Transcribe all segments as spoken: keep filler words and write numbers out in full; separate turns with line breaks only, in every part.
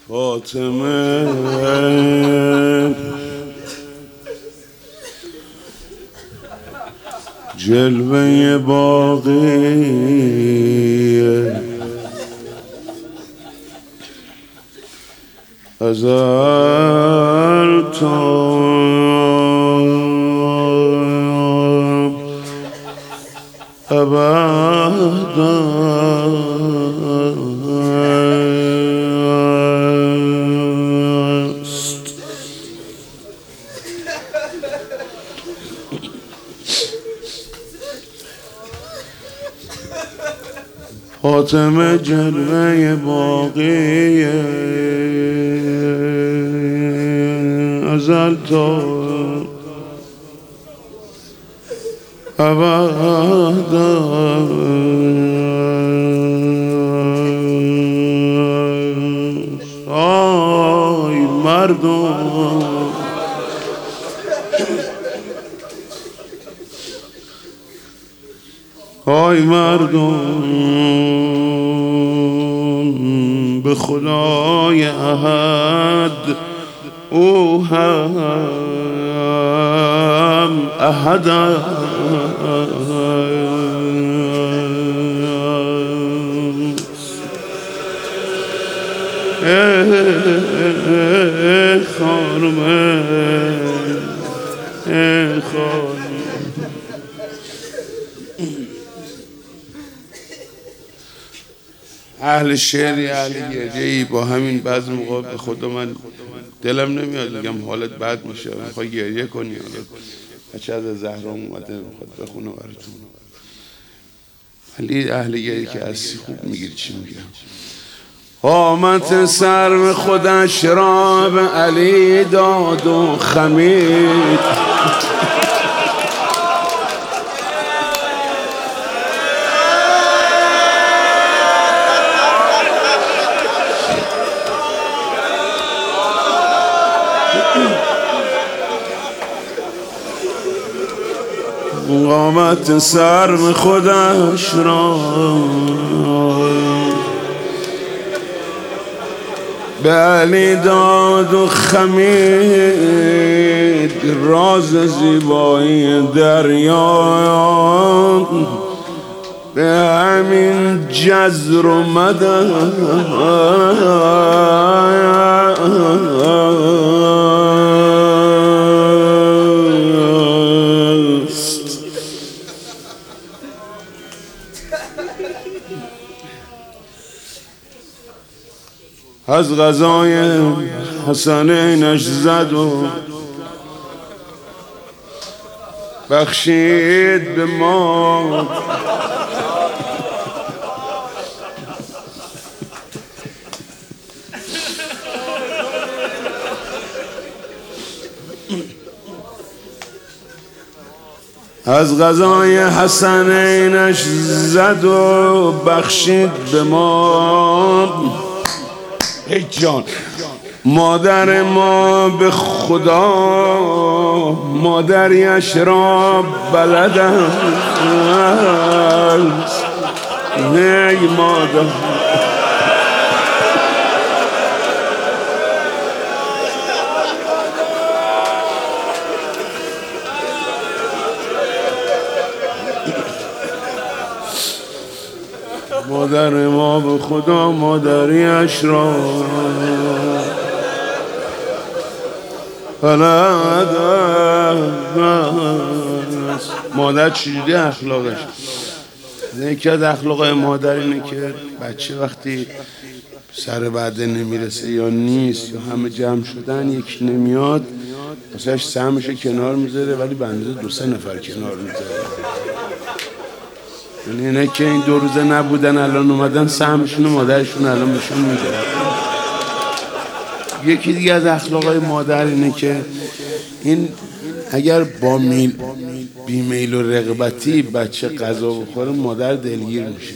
فاطمه جلوه باقیه ازل تا ابد است. فاطمه جلوه باقیه ازل تا ابد است. آی مردم آی مردم به خدای احد او هم احد ای خانم ای خانم اهل شعری اهل گریه‌ای با همین بعض موقع به خدا من دلم نمیاد میگم حالت بد میشه میخوای گریه کنی بچه از زهرا اومده میخواد بخونه براتون ولی اهل گریه که هستی خوب میگیری چی میگم قامت سرو خودش را به علی داد و خمید قامت سرو خودش را به علی داد و خمید راز زیبایی دریا به همین جزر و مدد از غذای حسنینش زد و بخشید به ما از غذای حسنینش زد و بخشید به ما ای جان مادر ما به خدا مادریش را بلد است ای مادر مادر ما به خدا مادریش را بلد است. مادر چجوری اخلاقش؟ یکی از اخلاق مادر اینه که بچه وقتی سر وعده نمیرسه یا نیست یا همه جمع شدن یکی نمیاد واسهش سهمش کنار میذاره ولی به اندازه دو سه نفر کنار میذاره یعنی اینه که این دو روزه نبودن الان اومدن سهمشون و مادرشون الان بهشون میده. یکی دیگه از اخلاقای مادر اینه که این اگر با میل بیمیل و رغبتی بچه غذا بخوره مادر دلگیر میشه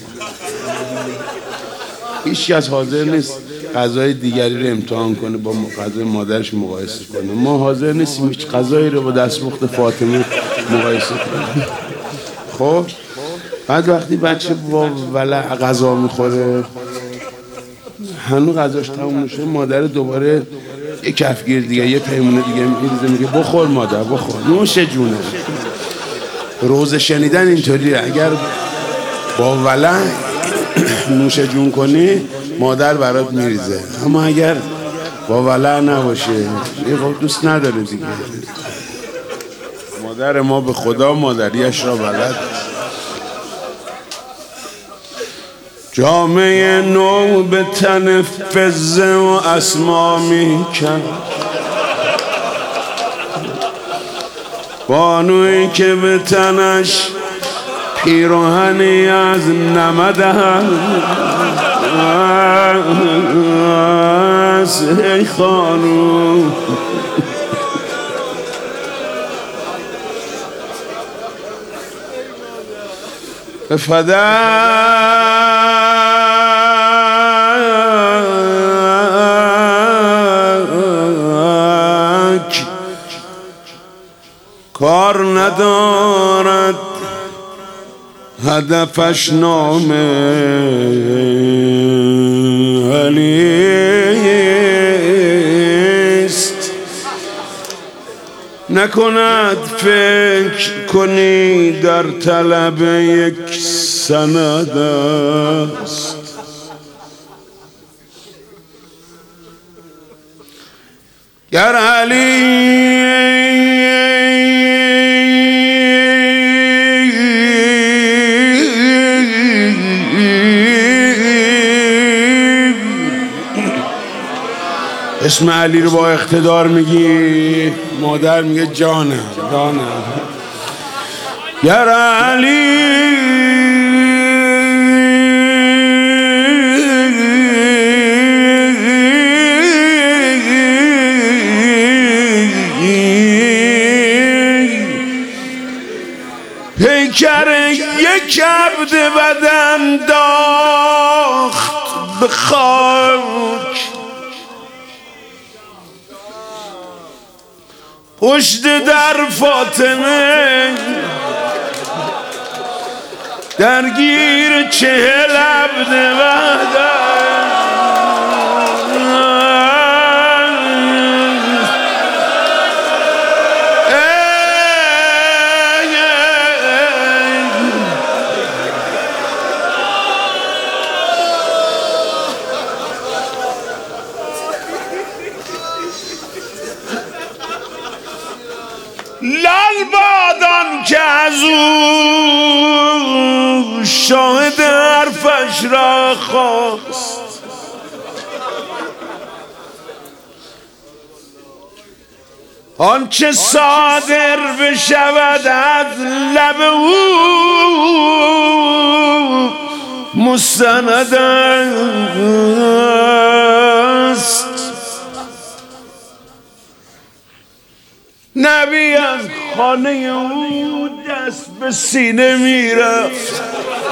هیچ کس حاضر نیست غذای دیگری رو امتحان کنه با غذای مادرش مقایسه کنه ما حاضر نیستیم هیچ غذایی رو با دستپخت فاطمه مقایسه کنه خب بعد وقتی بچه با ولع غذا میخوره هنو غذاش تموم نشه مادر دوباره یه کفگیر دیگه یه پیمونه دیگه میریزه میگه بخور مادر بخور نوش جونه. روز شنیدن اینطوریه، اگر با ولع نوش جون کنی مادر برات میریزه، اما اگر با ولع نباشه یه دوست نداره دیگه. مادر ما به خدا مادریش را بلد. جامعه نو به تن فزه و اسما میکن، بانوی که به تنش پیراهنی از نمد هست. ای خانوم به فدک کار ندارد هدفش نامه علیست. نکند فکر کنی در طلب یک سند است. گر علی اسم علی رو با اقتدار میگی، مادر میگه جانم جانم. گر علی پیکر یک عبد بدن داخت به خاک، پشت در فاطمه درگیر چهل عبد بدن. لال بادان که از او شاهد حرفش را خواست، آنچه صادر بشود از لب او مستند است. نبی از خانه او دست به سینه میرفت،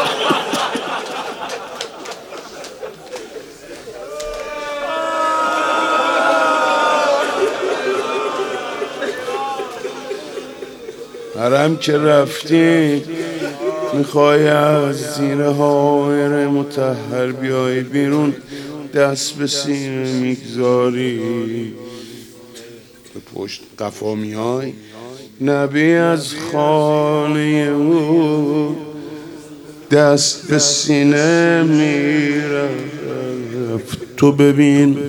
حرم که رفتی میخوای از زیر حائر مطهر بیای بیرون، دست به سینه میگذاری به پشت قفا میای. نبی از خانه او دست به سینه میرفت. تو ببین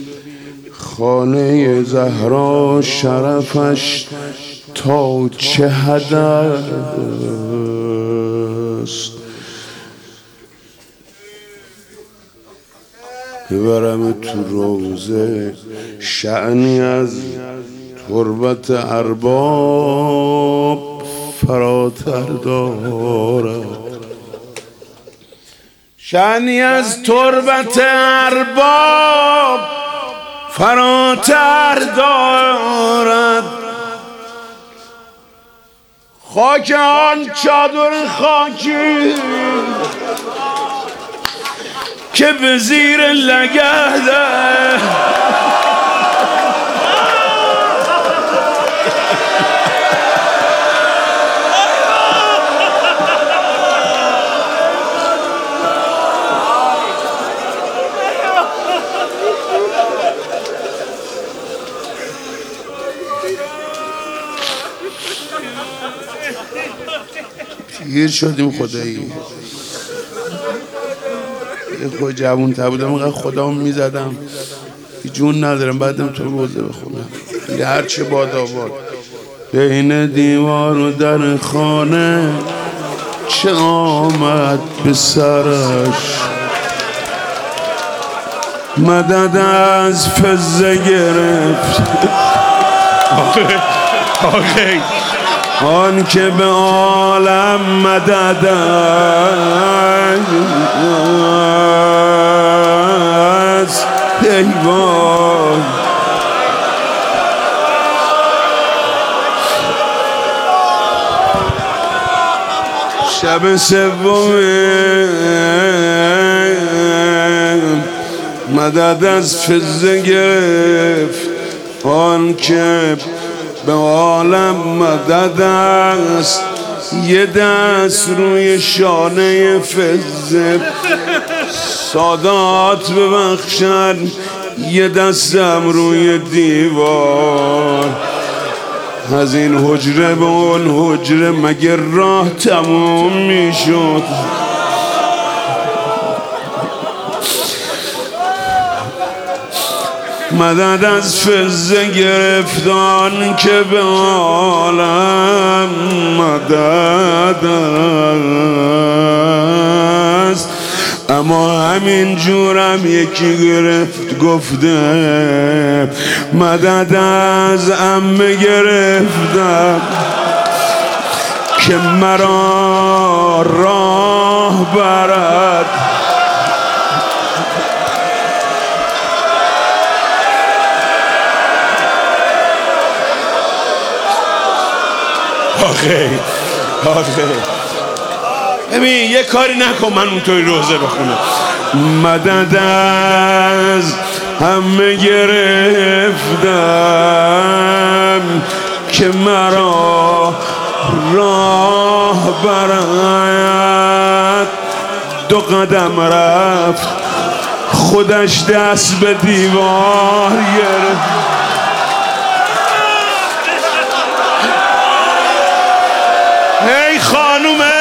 خانه زهرا شرفش تا چه حد است. ببرم تو روزه شأنی از تربت ارباب فراتر دارد، شأنی از تربت ارباب فراتر دارد. خاک آن چادر خاکی که به زیر لگده گیر شدیم خدایی. یه خود جوون تر بودم اینقدر خودمو میزدم جون ندارم بعدم تو روزه بخونم یه هرچی باد آباد. بین دیوار و در خانه چه آمد به سرش، مدد از فزه گرفت آن که به عالم مدد از دیوان. شب سوم مدد از فزه گرفت آن که به عالم مدد است. یه دست روی شانه فزه سادات ببخشن، یه دستم روی دیوار. از این حجره به اون حجره مگه راه تموم میشد؟ مدد از فزه گرفتان که به عالم مدد است. اما همین جورم یکی گرفت گفته مدد از عمه گرفتم که مرا راه برد. آخه آخه ببین یه کاری نکن من اونطوری روزه بخونم. مدد از همه گرفتم که مرا راه برد. دو قدم رفت خودش دست به دیوار گرفت. ای خانومه